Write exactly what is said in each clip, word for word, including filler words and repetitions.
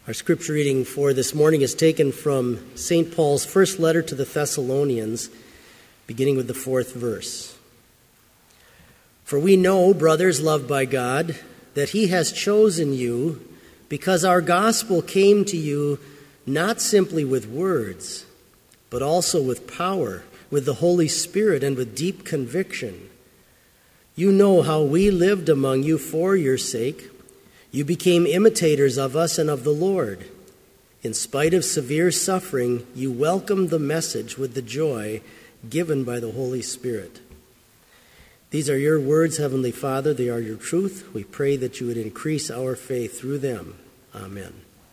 Our scripture reading for this morning is taken from Saint Paul's first letter to the Thessalonians, beginning with the fourth verse. For we know, brothers loved by God, that he has chosen you because our gospel came to you not simply with words, but also with power, with the Holy Spirit, and with deep conviction. You know how we lived among you for your sake. You became imitators of us and of the Lord. In spite of severe suffering, you welcomed the message with the joy given by the Holy Spirit. These are your words, Heavenly Father. They are your truth. We pray that you would increase our faith through them. Amen.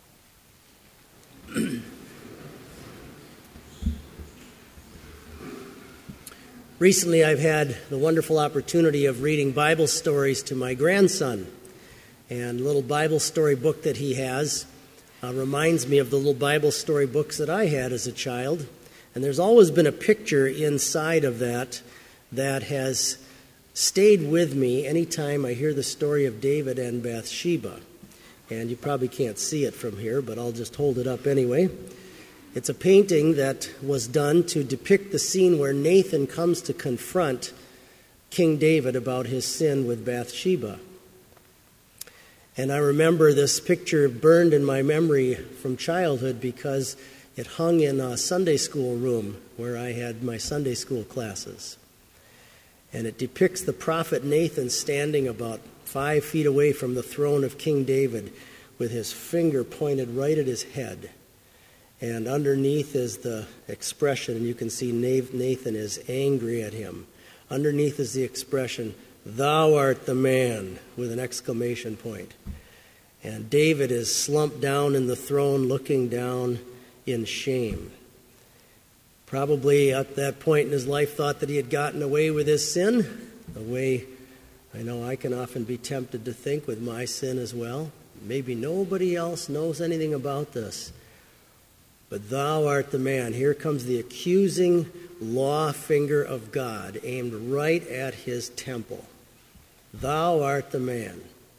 Recently, I've had the wonderful opportunity of reading Bible stories to my grandson. And a little Bible story book that he has uh, reminds me of the little Bible story books that I had as a child. And there's always been a picture inside of that that has stayed with me anytime I hear the story of David and Bathsheba. And you probably can't see it from here, but I'll just hold it up anyway. It's a painting that was done to depict the scene where Nathan comes to confront King David about his sin with Bathsheba. And I remember this picture burned in my memory from childhood because it hung in a Sunday school room where I had my Sunday school classes. And it depicts the prophet Nathan standing about five feet away from the throne of King David with his finger pointed right at his head. And underneath is the expression, and you can see Nathan is angry at him. Underneath is the expression, "Thou art the man," with an exclamation point. And David is slumped down in the throne, looking down in shame. Probably at that point in his life thought that he had gotten away with his sin, the way I know I can often be tempted to think with my sin as well. Maybe nobody else knows anything about this. But thou art the man. Here comes the accusing law finger of God aimed right at his temple. Thou art the man.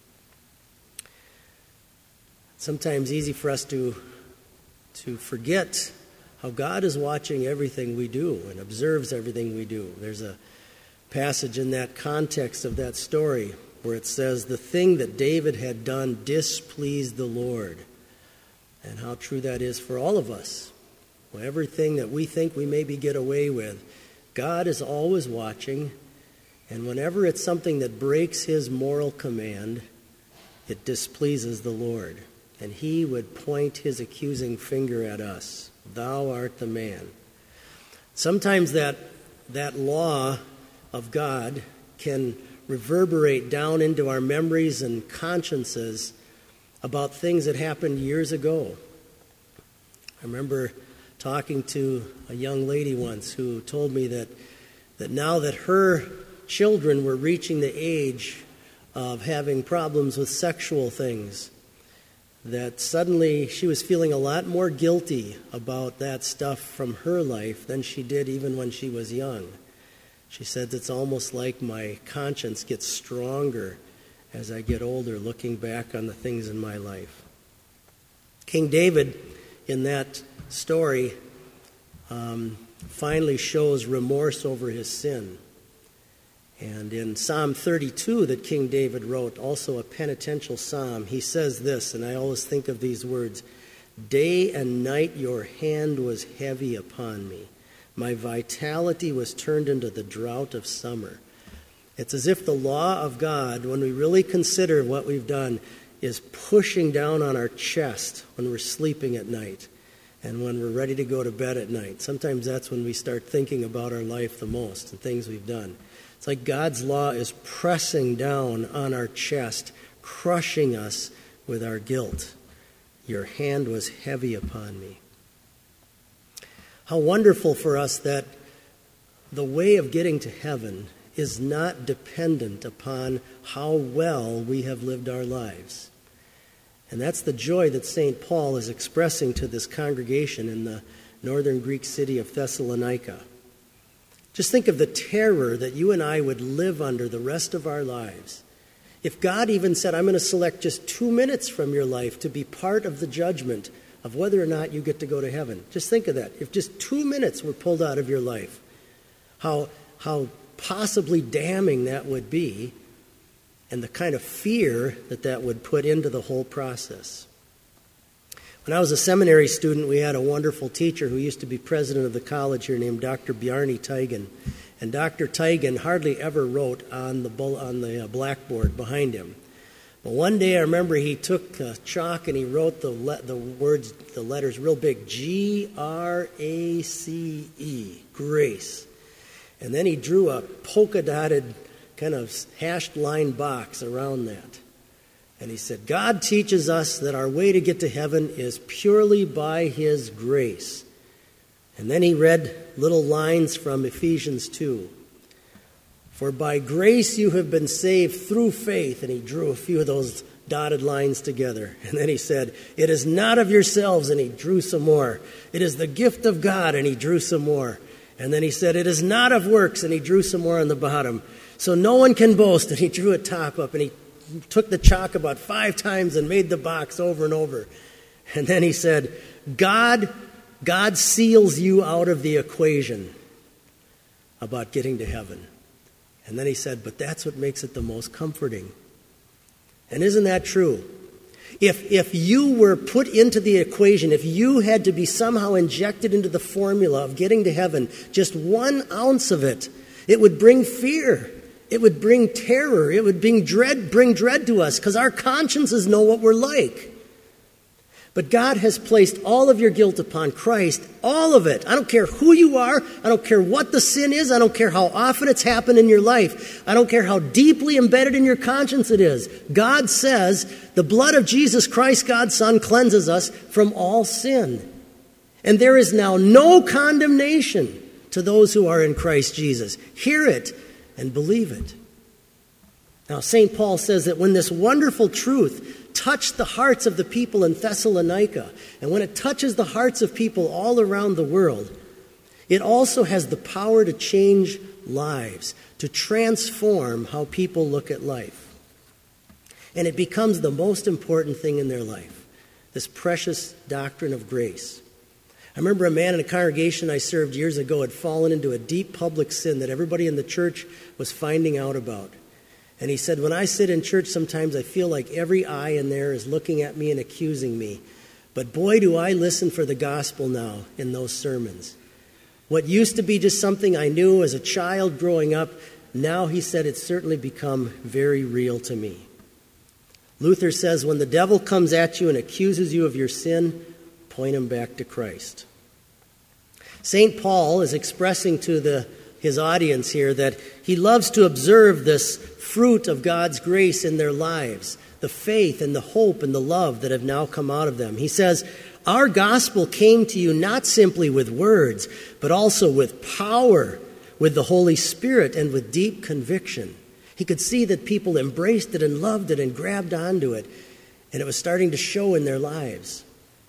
Sometimes easy for us to, to forget how God is watching everything we do and observes everything we do. There's a passage in that context of that story where it says, the thing that David had done displeased the Lord. And how true that is for all of us. Well, everything that we think we maybe get away with, God is always watching. And whenever it's something that breaks his moral command, it displeases the Lord. And he would point his accusing finger at us. Thou art the man. Sometimes that, that law of God can reverberate down into our memories and consciences about things that happened years ago. I remember talking to a young lady once who told me that, that now that her children were reaching the age of having problems with sexual things, that suddenly she was feeling a lot more guilty about that stuff from her life than she did even when she was young. She said, it's almost like my conscience gets stronger as I get older, looking back on the things in my life. King David, in that story, um, finally shows remorse over his sin. And in Psalm thirty-two that King David wrote, also a penitential psalm, he says this, and I always think of these words, day and night your hand was heavy upon me. My vitality was turned into the drought of summer. It's as if the law of God, when we really consider what we've done, is pushing down on our chest when we're sleeping at night and when we're ready to go to bed at night. Sometimes that's when we start thinking about our life the most and things we've done. It's like God's law is pressing down on our chest, crushing us with our guilt. Your hand was heavy upon me. How wonderful for us that the way of getting to heaven is not dependent upon how well we have lived our lives. And that's the joy that Saint Paul is expressing to this congregation in the northern Greek city of Thessalonica. Just think of the terror that you and I would live under the rest of our lives If God even said, I'm going to select just two minutes from your life to be part of the judgment of whether or not you get to go to heaven. Just think of that. If just two minutes were pulled out of your life, how, how possibly damning that would be, and the kind of fear that that would put into the whole process. When I was a seminary student, we had a wonderful teacher who used to be president of the college here named Doctor Bjarne Teigen. And Doctor Teigen hardly ever wrote on the bull, on the uh, blackboard behind him. But one day I remember he took uh, chalk and he wrote the le- the words, the letters real big, G R A C E, grace. And then he drew a polka-dotted kind of hashed line box around that. And he said, God teaches us that our way to get to heaven is purely by his grace. And then he read little lines from Ephesians two. For by grace you have been saved through faith. And he drew a few of those dotted lines together. And then he said, it is not of yourselves. And he drew some more. It is the gift of God. And he drew some more. And then he said, it is not of works. And he drew some more on the bottom. So no one can boast. And he drew a top up. And he took the chalk about five times and made the box over and over. And then he said, God, God seals you out of the equation about getting to heaven. And then he said, but that's what makes it the most comforting. And isn't that true? If, if you were put into the equation, if you had to be somehow injected into the formula of getting to heaven, just one ounce of it, it would bring fear. It would bring terror. It would bring dread, bring dread to us because our consciences know what we're like. But God has placed all of your guilt upon Christ, all of it. I don't care who you are. I don't care what the sin is. I don't care how often it's happened in your life. I don't care how deeply embedded in your conscience it is. God says the blood of Jesus Christ, God's Son, cleanses us from all sin. And there is now no condemnation to those who are in Christ Jesus. Hear it and believe it. Now, Saint Paul says that when this wonderful truth touched the hearts of the people in Thessalonica, and when it touches the hearts of people all around the world, it also has the power to change lives, to transform how people look at life. And it becomes the most important thing in their life, this precious doctrine of grace. I remember a man in a congregation I served years ago had fallen into a deep public sin that everybody in the church was finding out about. And he said, when I sit in church, sometimes I feel like every eye in there is looking at me and accusing me. But boy, do I listen for the gospel now in those sermons. What used to be just something I knew as a child growing up, now, he said, it's certainly become very real to me. Luther says, when the devil comes at you and accuses you of your sin, point him back to Christ. Saint Paul is expressing to the, his audience here that he loves to observe this fruit of God's grace in their lives, the faith and the hope and the love that have now come out of them. He says, our gospel came to you not simply with words, but also with power, with the Holy Spirit, and with deep conviction. He could see that people embraced it and loved it and grabbed onto it, and it was starting to show in their lives.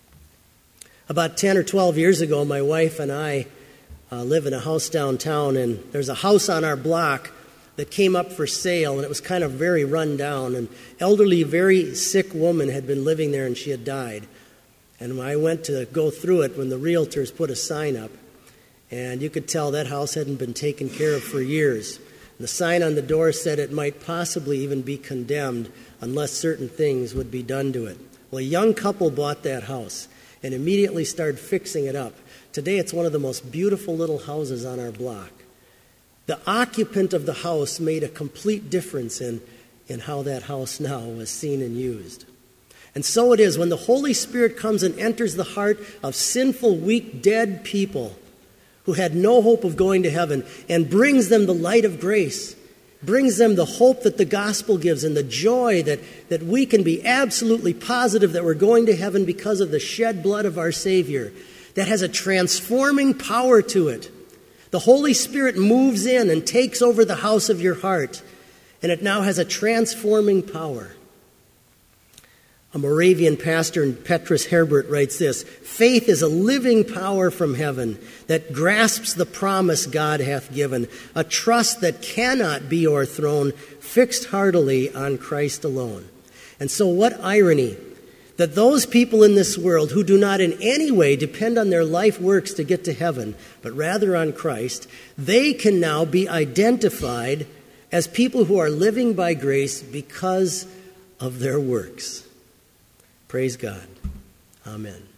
About ten or twelve years ago, my wife and I uh, live in a house downtown, and there's a house on our block that came up for sale, and it was kind of very run down. An elderly, very sick woman had been living there, and she had died. And I went to go through it when the realtors put a sign up, and you could tell that house hadn't been taken care of for years. And the sign on the door said it might possibly even be condemned unless certain things would be done to it. Well, a young couple bought that house and immediately started fixing it up. Today, it's one of the most beautiful little houses on our block. The occupant of the house made a complete difference in, in how that house now was seen and used. And so it is when the Holy Spirit comes and enters the heart of sinful, weak, dead people who had no hope of going to heaven and brings them the light of grace, brings them the hope that the gospel gives and the joy that, that we can be absolutely positive that we're going to heaven because of the shed blood of our Savior, that has a transforming power to it. The Holy Spirit moves in and takes over the house of your heart, and it now has a transforming power. A Moravian pastor, Petrus Herbert, writes this: "Faith is a living power from heaven that grasps the promise God hath given, a trust that cannot be o'erthrown, fixed heartily on Christ alone." And so what irony that those people in this world who do not in any way depend on their life works to get to heaven, but rather on Christ, they can now be identified as people who are living by grace because of their works. Praise God. Amen.